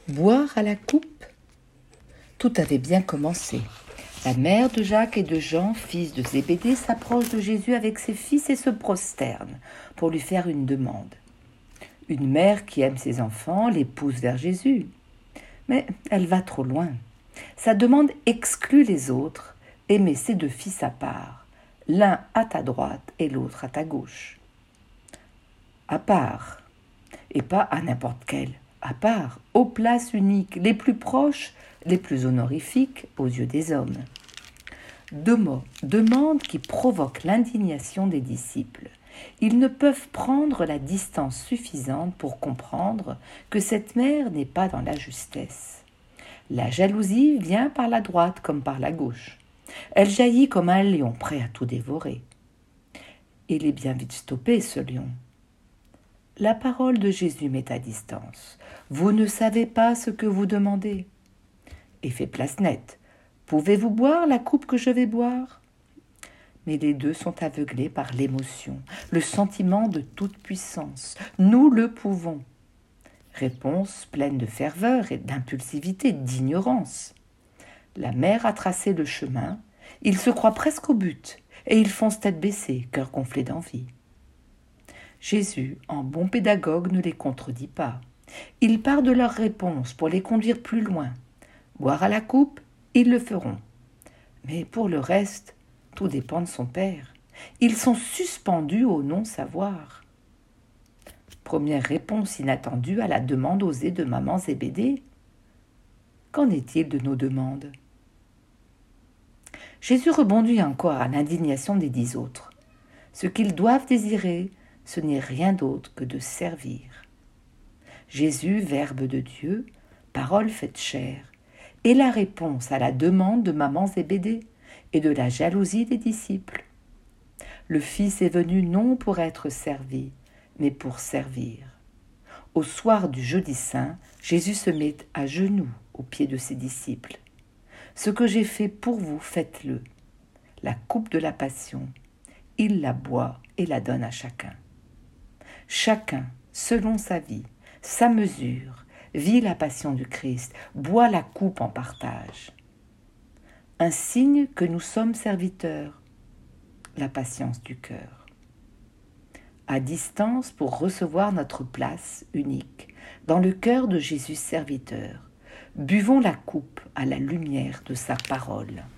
Boire à la coupe? Tout avait bien commencé. La mère de Jacques et de Jean, fils de Zébédée, s'approche de Jésus avec ses fils et se prosterne pour lui faire une demande. Une mère qui aime ses enfants les pousse vers Jésus. Mais elle va trop loin. Sa demande exclut les autres et met ses deux fils à part, l'un à ta droite et l'autre à ta gauche. À part, et pas à n'importe quelle, à part, aux places uniques, les plus proches, les plus honorifiques aux yeux des hommes. Deux mots, demande qui provoquent l'indignation des disciples. Ils ne peuvent prendre la distance suffisante pour comprendre que cette mère n'est pas dans la justesse. La jalousie vient par la droite comme par la gauche. Elle jaillit comme un lion prêt à tout dévorer. Il est bien vite stoppé, ce lion. La parole de Jésus met à distance. Vous ne savez pas ce que vous demandez. Et fait place nette. Pouvez-vous boire la coupe que je vais boire? Mais les deux sont aveuglés par l'émotion, le sentiment de toute puissance. Nous le pouvons. Réponse pleine de ferveur et d'impulsivité, d'ignorance. La mère a tracé le chemin, ils se croient presque au but, et ils foncent tête baissée, cœur gonflé d'envie. Jésus, en bon pédagogue, ne les contredit pas. Il part de leurs réponses pour les conduire plus loin. Boire à la coupe, ils le feront. Mais pour le reste, tout dépend de son père. Ils sont suspendus au non-savoir. Première réponse inattendue à la demande osée de maman Zébédée. Qu'en est-il de nos demandes? Jésus rebondit encore à l'indignation des 10 autres. Ce qu'ils doivent désirer, ce n'est rien d'autre que de servir. Jésus, Verbe de Dieu, parole faite chair, est la réponse à la demande de maman Zébédée et de la jalousie des disciples. Le Fils est venu non pour être servi, mais pour servir. Au soir du jeudi saint, Jésus se met à genoux aux pieds de ses disciples. Ce que j'ai fait pour vous, faites-le. La coupe de la passion, il la boit et la donne à chacun. Chacun, selon sa vie, sa mesure, vit la passion du Christ, boit la coupe en partage. Un signe que nous sommes serviteurs, la patience du cœur. À distance pour recevoir notre place unique dans le cœur de Jésus serviteur, buvons la coupe à la lumière de sa parole.